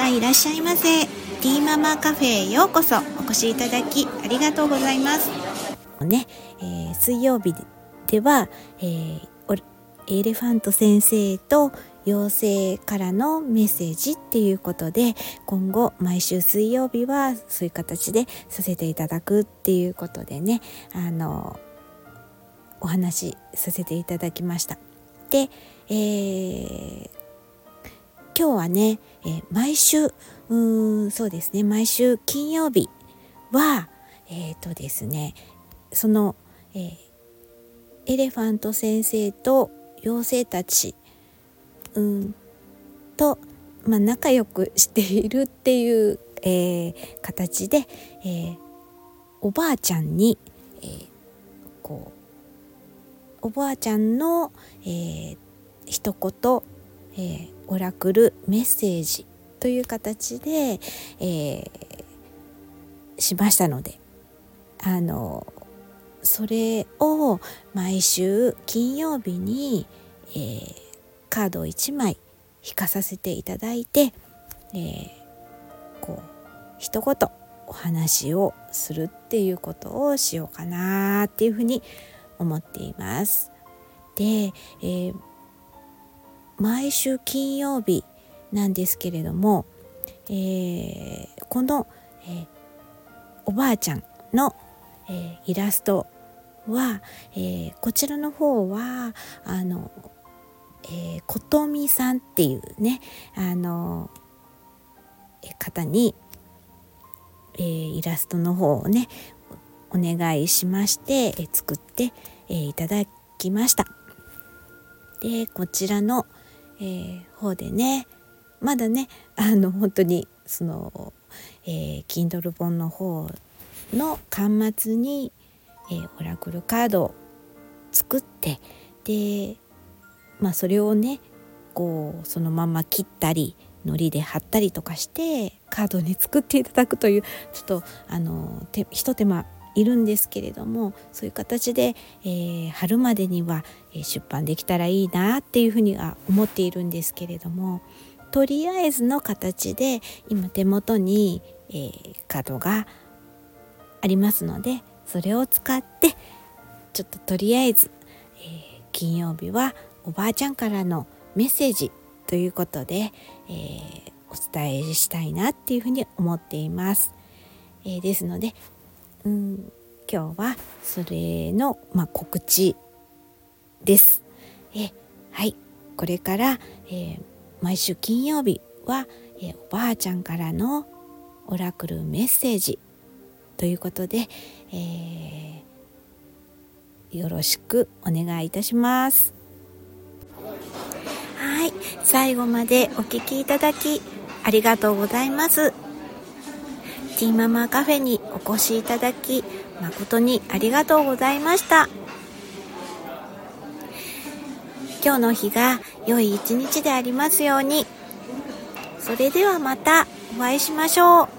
いらっしゃいませ。ティーママカフェへようこそお越しいただきありがとうございます水曜日では、エレファント先生と妖精からのメッセージっていうことで、今後毎週水曜日はそういう形でさせていただくっていうことでね、お話しさせていただきました。で、今日はね、毎週そうですね、毎週金曜日はですね、その、エレファント先生と妖精たち、と、仲良くしているっていう、形で、おばあちゃんに、おばあちゃんの、一言、オラクルメッセージという形で、しましたので、それを毎週金曜日に、カードを1枚引かさせていただいて、一言お話をするっていうことをしようかなっていうふうに思っています。で、毎週金曜日なんですけれども、この、おばあちゃんの、イラストは、こちらの方はことみさんっていうね方に、イラストの方をねお願いしまして、作って、いただきました。でこちらの、方でねまだね本当にその、Kindle 本の方の巻末に、オラクルカードを作って、でそれをねそのまま切ったり糊で貼ったりとかしてカードに作っていただくというちょっと一手間いるんですけれども、そういう形で、春までには、出版できたらいいなっていうふうには思っているんですけれども、とりあえずの形で今手元に、カードがありますので、それを使ってちょっととりあえず、金曜日はおばあちゃんからのメッセージということで、お伝えしたいなっていうふうに思っています。ですので、今日はそれの、告知です。はい、これから、毎週金曜日は、おばあちゃんからのオラクルメッセージということで、よろしくお願いいたします。はい、最後までお聞きいただきありがとうございます。ティーママカフェにお越しいただき誠にありがとうございました。今日の日が良い一日でありますように。それではまたお会いしましょう。